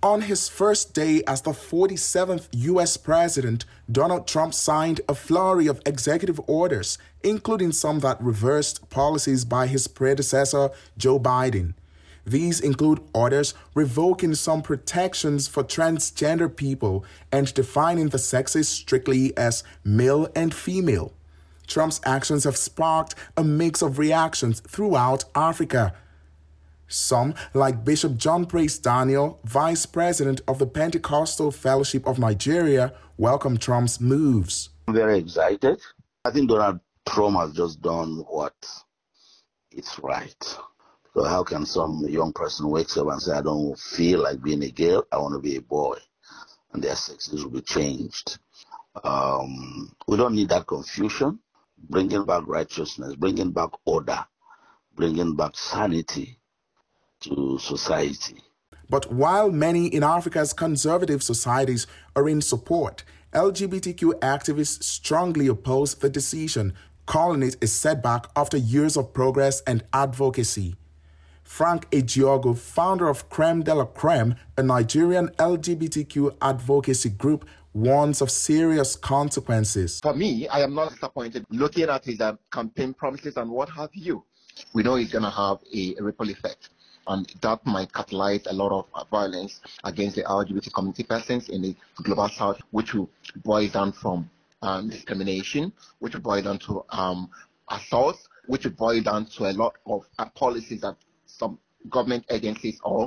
On his first day as the 47th U.S. president, Donald Trump signed a flurry of executive orders, including some that reversed policies by his predecessor, Joe Biden. These include orders revoking some protections for transgender people and defining the sexes strictly as male and female. Trump's actions have sparked a mix of reactions throughout Africa. Some, like Bishop John Praise Daniel, vice president of the Pentecostal Fellowship of Nigeria, welcomed Trump's moves. I'm very excited. I think Donald Trump has just done what is right. So how can some young person wake up and say, I don't feel like being a girl, I want to be a boy, and their sexes will be changed? We don't need that confusion. Bringing back righteousness, bringing back order, bringing back sanity to society. But while many in Africa's conservative societies are in support, LGBTQ activists strongly oppose the decision, calling it a setback after years of progress and advocacy. Frank Ejiogu, founder of Creme de la Creme, a Nigerian LGBTQ advocacy group, warns of serious consequences. For me, I am not disappointed looking at his campaign promises and what have you. We know it's going to have a ripple effect, and that might catalyze a lot of violence against the LGBT community persons in the global south, which will boil down from discrimination, which will boil down to assaults, which will boil down to a lot of policies that some government agencies or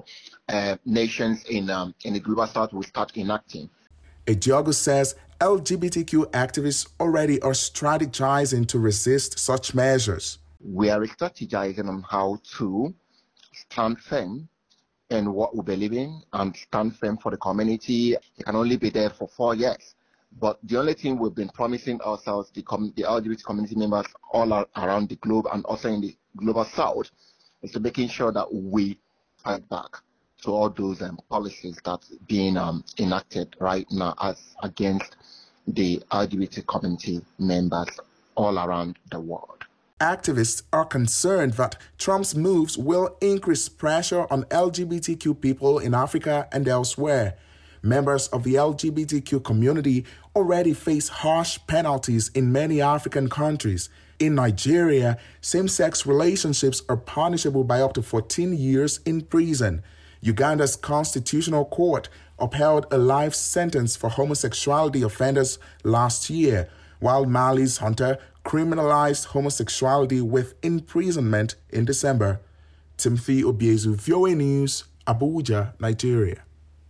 nations in the global south will start enacting. Ejiogu says LGBTQ activists already are strategizing to resist such measures. We are strategizing on how to stand firm in what we believe in and stand firm for the community. It can only be there for 4 years. But the only thing we've been promising ourselves, the LGBT community members all around the globe and also in the global south, is to making sure that we fight back to all those policies that's being enacted right now as against the LGBT community members all around the world. Activists are concerned that Trump's moves will increase pressure on LGBTQ people in Africa and elsewhere. Members of the LGBTQ community already face harsh penalties in many African countries. In Nigeria, same-sex relationships are punishable by up to 14 years in prison. Uganda's constitutional court upheld a life sentence for homosexuality offenders last year, while Mali's junta criminalized homosexuality with imprisonment in December. Timothy Obiezu, VOA News, Abuja, Nigeria.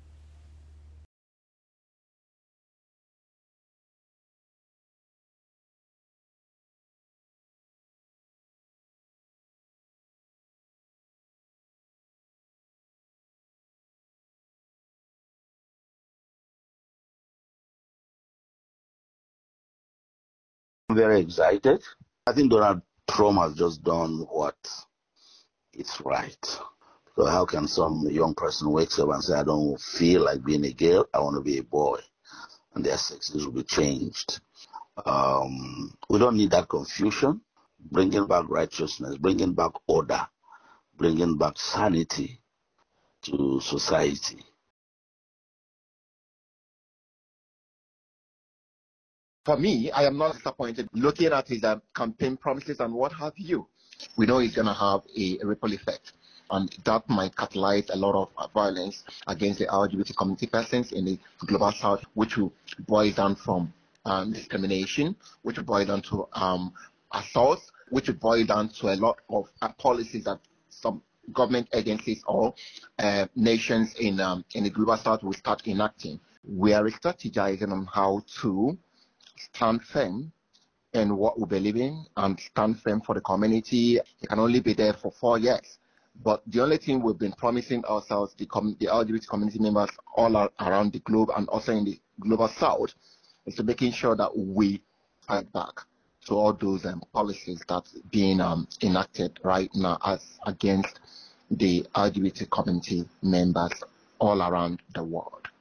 I'm very excited. I think Donald Trump has just done what is right. So how can some young person wake up and say, I don't feel like being a girl, I want to be a boy, and their sexes will be changed? We don't need that confusion. Bringing back righteousness, bringing back order, bringing back sanity to society. For me, I am not disappointed looking at his campaign promises and what have you. We know it's going to have a ripple effect, and that might catalyze a lot of violence against the LGBT community persons in the global south, which will boil down from discrimination, which will boil down to assaults, which will boil down to a lot of policies that some government agencies or nations in the global south will start enacting. We are strategizing on how to stand firm in what we believe in and stand firm for the community. It can only be there for 4 years. But the only thing we've been promising ourselves, the LGBT community members all around the globe and also in the global south, is to making sure that we fight back to all those policies that's being enacted right now as against the LGBT community members all around the world.